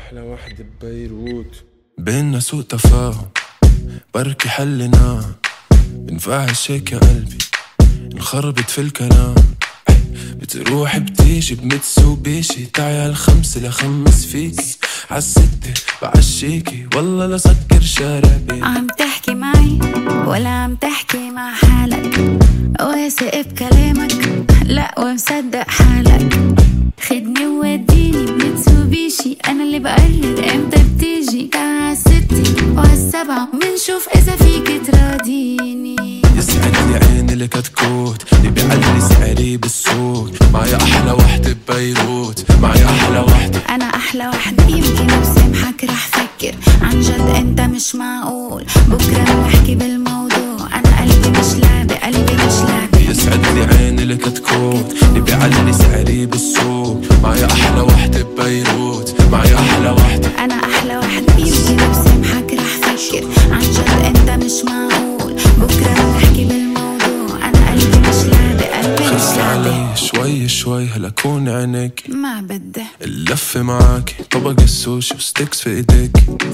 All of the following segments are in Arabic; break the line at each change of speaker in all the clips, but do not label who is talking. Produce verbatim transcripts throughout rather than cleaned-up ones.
أحلى وحدة ببيروت.
بيننا سوء تفاهم بركي حلنا، بنفعش هيك يا قلبي نخربط في الكلام. بتروح بتيجي بمتسوبيشي، تعي عالخمسة لخمس فيكي، عالستة بعشيكي والله لسكر شاربي.
عم تحكي معي ولا عم تحكي مع حالك؟ واثق بكلامك لا ومصدق حالك. خدني ووديني بمتسوبيشي، انا اللي بقرر امتى بتيجي. تعال عالستة وعالسبعة منشوف اذا فيك تراضيني.
يسعد لي عيني اللي كتكوت، اللي بيعلي سعري بالسوق. معي احلى وحدة ببيروت، معي احلى وحدة.
انا احلى وحدة، يمكن بسامحك رح فكر. عن جد انت مش معقول، بكرة بنحكي بالموضوع. انا قلبي مش لعبة، قلبي مش لعبة.
يسعد لي عيني اللي كتكوت، اللي بيعلي سعري بالسوق. معي احلى وحدة ببيروت، معي احلى وحدة.
انا احلى وحدة، يمكن بسامحك رح فكر. عن جد انت مش معقول، بكرة بنحكي بالموضوع. انا قلبي مش لعبة، قلبي مش
خلص
لعبة.
علي شوي شوي هلا كون عينيك،
ما بدي
اللفة معاكي طبق السوشي وستيكس في ايديك.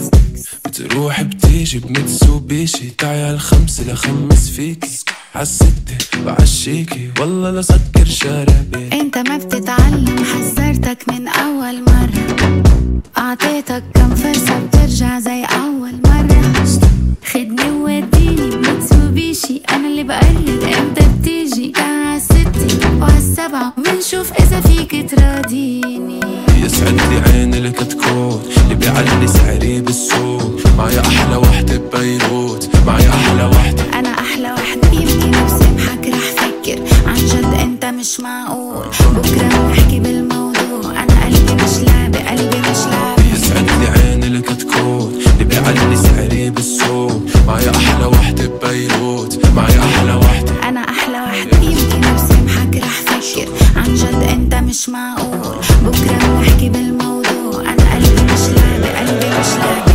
بتروح بتيجي بمتسوبيشي، تعي عالخمسة لخمس فيكي، عالستة بعشيكي والله لسكر شاربي.
انت ما بتتعلم، حذرتك من اول مرة. اعطيتك كم فرصة بترجع زي اول مرة. خدني ووديني بمتسوبيشي، انا اللي بقرر امتى بتيجي. تعال عالستة وعالسبعة منشوف اذا فيك تراضيني.
يسعد لي عيني اللي كتكوت، اللي بيعلي سعري بالسوق. معي احلى وحدة ببيروت، معي احلى وحدة.
انا احلى وحدة، يمكن بسامحك رح فكر. عن جد انت مش معقول، بكرة بنحكي بالموضوع. انا قلبي مش لعبة، قلبي مش لعبة.
يسعد لي عيني اللي كتكوت، اللي بيعلي سعري بالسوق. معي احلى وحدة ببيروت، معي احلى وحدة.
انا احلى وحدة، يمكن بسامحك رح فكر. عن جد انت مش معقول، بكرة بنحكي بالموضوع. انا قلبي مش لعبة، قلبي مش لعبة.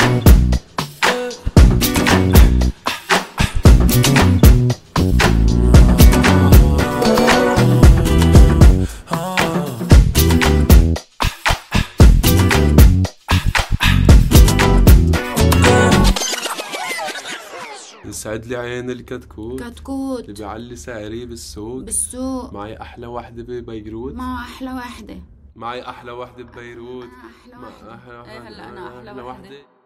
يسعد لي عيني الكتكوت،
كتكوت
اللي بيعلي سعري بالسوق.
بالسوق
معي أحلى وحدة ببيروت،
معه احلى وحدة.
معي أحلى وحدة ببيروت.
أحلى
مع
وحدة.
أحلى
إيه هلا أنا أحلى
وحدة.
وحدة.